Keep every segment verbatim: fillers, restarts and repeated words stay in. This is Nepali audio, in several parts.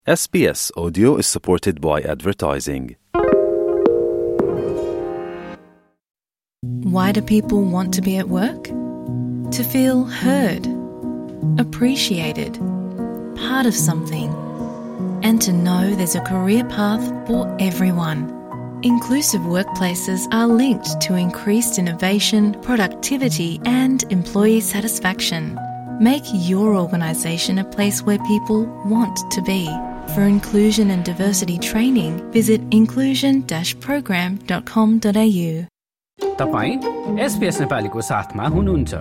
S B S Audio is supported by advertising. Why do people want to be at work? To feel heard, appreciated, part of something, and to know there's a career path for everyone. Inclusive workplaces are linked to increased innovation, productivity, and employee satisfaction. Make your organisation a place where people want to be. For inclusion and diversity training, visit inclusion dash program dot com dot a u. तपाईं एसबीएस नेपालीको साथमा हुनुहुन्छ।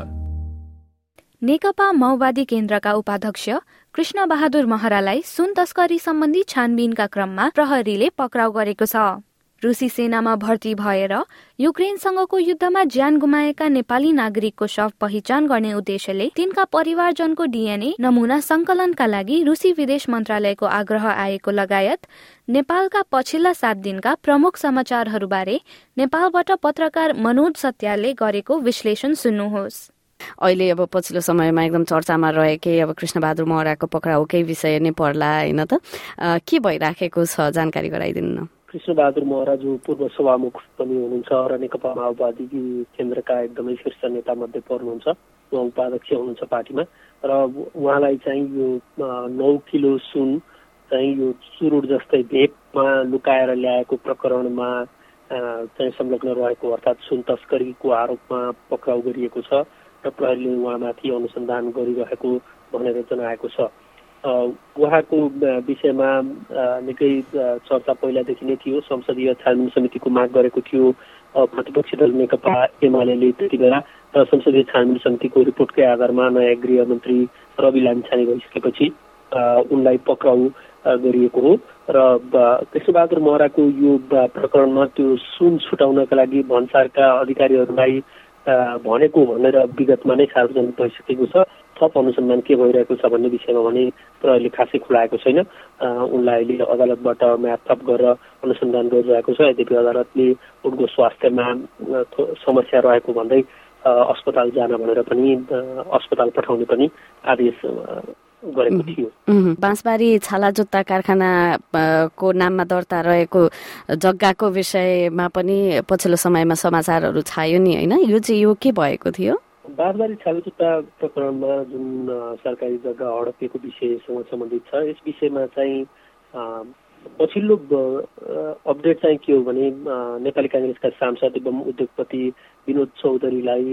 नेकपा माओवादी केन्द्रका उपाध्यक्ष कृष्ण बहादुर महरालाई सुन तस्करी सम्बन्धी छानबिनका क्रममा प्रहरीले पक्राउ गरेको छ। रुसी सेनामा भर्ती भएर युक्रेनसँगको युद्धमा ज्यान गुमाएका नेपाली नागरिकको शव पहिचान गर्ने उद्देश्यले तिनका परिवारजनको डीएनए नमूना संकलनका लागि रुसी विदेश मन्त्रालयको आग्रह आएको लगायत नेपालका पछिल्ला सात दिनका प्रमुख समाचारहरूबारे नेपालबाट पत्रकार मनोज सत्यालले गरेको विश्लेषण सुन्नुहोस्। अहिले अब पछिल्लो समयमा एकदम चर्चामा रहेकै अब कृष्ण बहादुर महराको पक्राउकै विषय नै पर्ला हैन त, के भइराखेको छ जानकारी गराइदिनु न। कृष्ण बहादुर महरा जो पूर्व सभामुख पनि हुनुहुन्छ र नेकपा माओवादी केन्द्रका एकदमै शीर्ष नेता मध्ये पर्नुहुन्छ, उहाँ उपाध्यक्ष हुनुहुन्छ पार्टीमा, र उहाँलाई चाहिँ यो नौ किलो सुन चाहिँ यो चुरुट जस्तै भेपमा लुकाएर ल्याएको प्रकरणमा चाहिँ संलग्न रहेको अर्थात् सुन तस्करीको आरोपमा पक्राउ गरिएको छ र प्रहरीले उहाँमाथि अनुसन्धान गरिरहेको भनेर जनाएको छ। उहाँको विषयमा निकै चर्चा पहिलादेखि नै थियो। संसदीय छानबिन समितिको माग गरेको थियो प्रतिपक्षी दल नेकपा एमाले त्यति बेला, र संसदीय छानबिन समितिको रिपोर्टकै आधारमा नयाँ गृहमन्त्री रवि लामिछाने भइसकेपछि उनलाई पक्राउ गरिएको हो। र कृष्णबहादुर महराको यो प्रकरणमा त्यो सुन छुटाउनका लागि भन्सारका अधिकारीहरूलाई भनेको भनेर विगतमा नै सार्वजनिक भइसकेको छ। थप अनुसन्धान के भइरहेको छ भन्ने विषयमा भने प्रहरीले खासै खुलाएको छैन। उनलाई अहिले अदालतबाट म्याद थप गरेर अनुसन्धान गरिरहेको छ। यद्यपि अदालतले उनको स्वास्थ्यमा समस्या रहेको भन्दै अस्पताल जान भनेर पनि अस्पताल पठाउने पनि आदेश गरेको थियो। बाँसबारी छाला जुत्ता कारखानाको नाममा दर्ता रहेको जग्गाको विषयमा पनि पछिल्लो समयमा समाचारहरू छायो नि हैन, यो चाहिँ यो के भएको थियो? बाँसबारी छाला जुत्ता प्रकरणमा जुन सरकारी जग्गा हडपिएको विषयसँग सम्बन्धित छ, यस विषयमा चाहिँ पछिल्लो अपडेट चाहिँ के हो भने नेपाली कांग्रेसका सांसद एवं उद्योगपति विनोद चौधरीलाई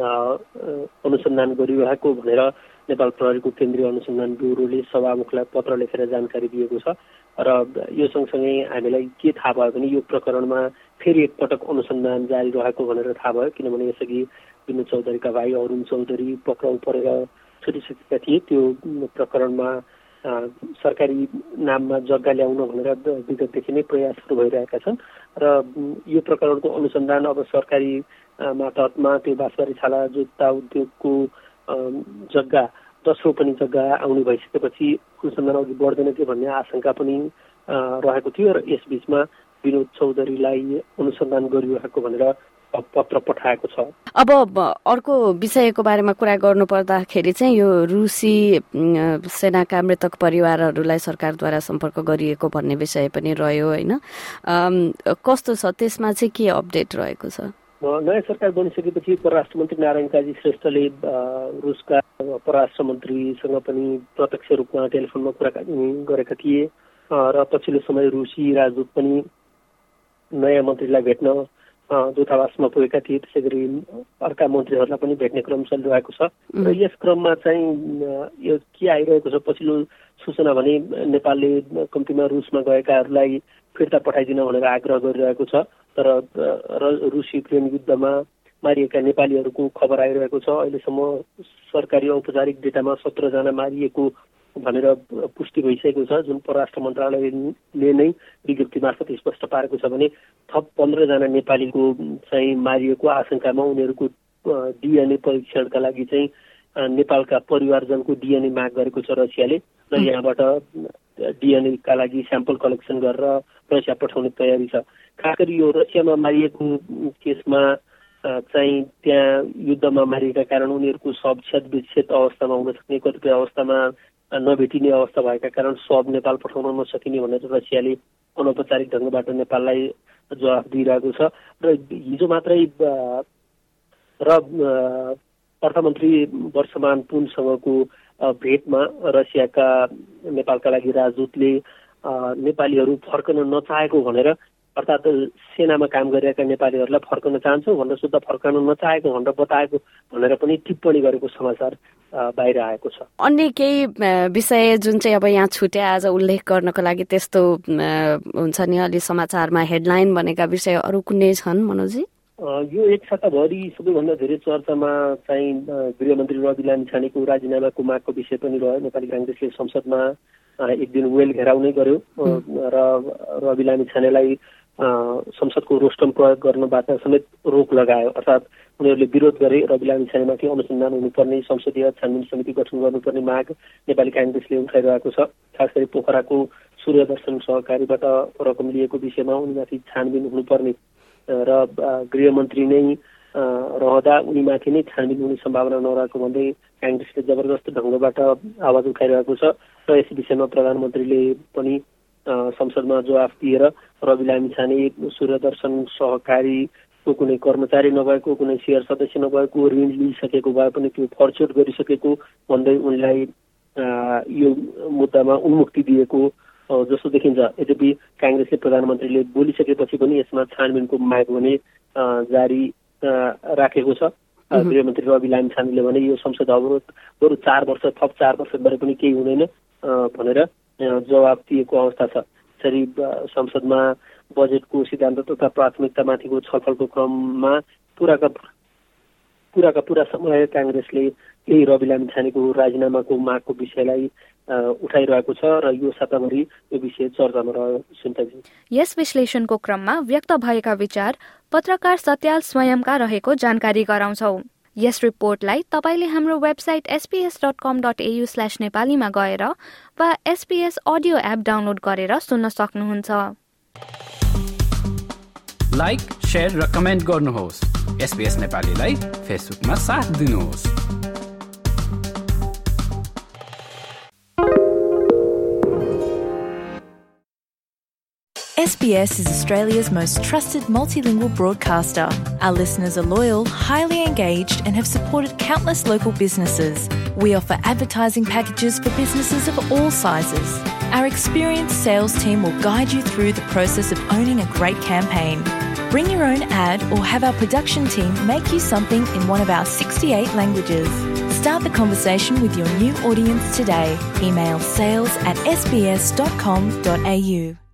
अनुसन्धान गरिरहेको भनेर नेपाल प्रहरीको केन्द्रीय अनुसन्धान ब्युरोले सभामुखलाई पत्र लेखेर जानकारी दिएको छ। र यो सँगसँगै हामीलाई के थाहा भयो भने यो प्रकरणमा फेरि एकपटक अनुसन्धान जारी रहेको भनेर थाहा भयो, किनभने यसअघि विनोद चौधरीका भाइ अरुण चौधरी पक्राउ परेर छुटिसकेका थिए। त्यो प्रकरणमा सरकारी नाममा जग्गा ल्याउन भनेर विगतदेखि नै प्रयासहरू भइरहेका छन् र यो प्रकरणको अनुसन्धान अब सरकारी मातहतमा त्यो बाँसबारी छाला जुत्ता उद्योगको जग्गा दोस्रो पनि जग्गा आउने भइसकेपछि अनुसन्धान अघि बढ्दैन थियो भन्ने आशंका पनि रहेको थियो र यसबीचमा विनोद चौधरीलाई अनुसन्धान गरिरहेको भनेर पत्र पठाएको छ। अब अर्को विषयको बारेमा कुरा गर्नु पर्दाखेरि चाहिँ यो रुसी सेनाका मृतक परिवारहरूलाई सरकारद्वारा सम्पर्क गरिएको भन्ने विषय पनि रह्यो हैन, कस्तो छ त्यसमा चाहिँ के अपडेट रहेको छ? नयाँ सरकार बनिसकेपछि परराष्ट्र मन्त्री नारायण काजी श्रेष्ठले रुसका परराष्ट्र मन्त्रीसँग पनि प्रत्यक्ष रूपमा टेलिफोनमा कुराकानी गरेका थिए र पछिल्लो समय रुसी राजदूत पनि नयाँ मन्त्रीलाई भेट्न दूतावासमा पुगेका थिए। त्यसै गरी अर्का मन्त्रीहरूलाई पनि भेट्ने क्रम चलिरहेको छ र यस क्रममा चाहिँ यो के आइरहेको छ पछिल्लो सूचना भने नेपालले कम्तीमा रुसमा गएकाहरूलाई फिर्ता पठाइदिन भनेर आग्रह गरिरहेको छ, तर रुस युक्रेन युद्धमा मारिएका नेपालीहरूको खबर आइरहेको छ। अहिलेसम्म सरकारी औपचारिक डेटामा सत्र जना मारिएको भनेर पुष्टि भइसकेको छ, जुन परराष्ट्र मन्त्रालयले नै विज्ञप्ति मार्फत स्पष्ट पारेको छ भने थप पन्ध्र जना नेपालीको चाहिँ मारिएको आशंकामा उनीहरूको डीएनए परीक्षणका लागि चाहिँ नेपालका परिवारजनको डीएनए माग गरेको छ रसियाले, र यहाँबाट डीएनएका लागि स्याम्पल कलेक्सन गरेर रसिया पठाउने तयारी छ। खास गरी यो रसियामा मारिएको केसमा चाहिँ त्यहाँ युद्धमा मारिएका कारण उनीहरूको शव क्षत विक्षत अवस्थामा हुन सक्ने, कतिपय अवस्थामा नभेटिने अवस्था भएका कारण सब नेपाल पठाउन नसकिने भनेर रसियाले अनौपचारिक ढङ्गबाट नेपाललाई जवाफ दिइरहेको छ। र हिजो मात्रै र अर्थमन्त्री वर्षमान पुनसँगको भेटमा रसियाका नेपालका लागि राजदूतले नेपालीहरू फर्कन नचाहेको भनेर, अर्थात् सेनामा काम गरिरहेका नेपालीहरूलाई फर्कन चाहन्छौँ भनेर सुद्धा फर्कन नचाहेको भनेर बताएको भनेर पनि टिप्पणी गरेको समाचार बाहिर आएको छ। अन्य केही विषय जुन चाहिँ अब यहाँ छुट्या आज उल्लेख गर्नको लागि त्यस्तो हुन्छ नि अलि समाचारमा हेडलाइन बनेका विषय अरू कुनै छन् मनोजी? यो एक साताभरि सबैभन्दा धेरै चर्चामा चाहिँ गृहमन्त्री रवि लामिछानेको राजीनामाको मागको विषय पनि रह्यो। नेपाली काङ्ग्रेसले संसदमा एक दिन वेल घेराउ नै गर्यो र रवि लामिछानेलाई संसदको रोस्टम प्रयोग गर्नबाट समेत रोक लगायो। अर्थात् उनीहरूले विरोध गरे रवि लामिछानेमाथि अनुसन्धान हुनुपर्ने संसदीय छानबिन समिति गठन गर्नुपर्ने माग नेपाली काङ्ग्रेसले उठाइरहेको छ। खास गरी पोखराको सूर्यदर्शन सहकारीबाट रकम लिएको विषयमा उनीमाथि छानबिन हुनुपर्ने र गृहमन्त्री नै रहँदा उनीमाथि नै छानबिन हुने सम्भावना नरहेको भन्दै काङ्ग्रेसले जबरजस्त ढङ्गबाट आवाज उठाइरहेको छ। र यस विषयमा प्रधानमन्त्रीले पनि संसदमा जवाफ दिएर रवि लामिछाने सूर्यदर्शन सहकारीको कुनै कर्मचारी नभएको, कुनै सेयर सदस्य नभएको, ऋण लिइसकेको भए पनि त्यो फर्चोट गरिसकेको भन्दै उनलाई यो मुद्दामा उन्मुक्ति दिएको जस्तो देखिन्छ। यद्यपि काङ्ग्रेसले प्रधानमन्त्रीले बोलिसकेपछि पनि यसमा छानबिनको माग भने जारी राखेको छ। गृहमन्त्री रवि लामिछानेले भने यो संसद अवरोध बरु चार वर्ष थप चार वर्ष गरे पनि केही हुँदैन भनेर जवाब दिएको अवस्था छ। यसरी संसदमा बजेटको सिद्धान्त तथा प्राथमिकतामाथिको छलफलको क्रममा पुराका पुराका पुरा समय काङ्ग्रेसले यही रवि लामिछानेको राजीनामाको मागको विषयलाई उठाइरहेको छ र यो साताभरि यो विषय चर्चामा रह्यो। सुन्ताजी, यस विश्लेषणको क्रममा व्यक्त भएका विचार पत्रकार सत्याल स्वयंका रहेको जानकारी गराउँछौ। यस रिपोर्टलाई तपाईले हाम्रो website SPS dot com dot AU slash नेपालीमा गएर वा एसपीएस अडियो एप डाउनलोड गरेर सुन्न सक्नुहुन्छ। लाइक, शेयर र कमेन्ट गर्नुहोस्। एसपीएस नेपालीलाई फेसबुकमा साथ दिनुहोस्। S B S is Australia's most trusted multilingual broadcaster. Our listeners are loyal, highly engaged, and have supported countless local businesses. We offer advertising packages for businesses of all sizes. Our experienced sales team will guide you through the process of owning a great campaign. Bring your own ad or have our production team make you something in one of our sixty-eight languages. Start the conversation with your new audience today. Email sales at s b s dot com dot a u.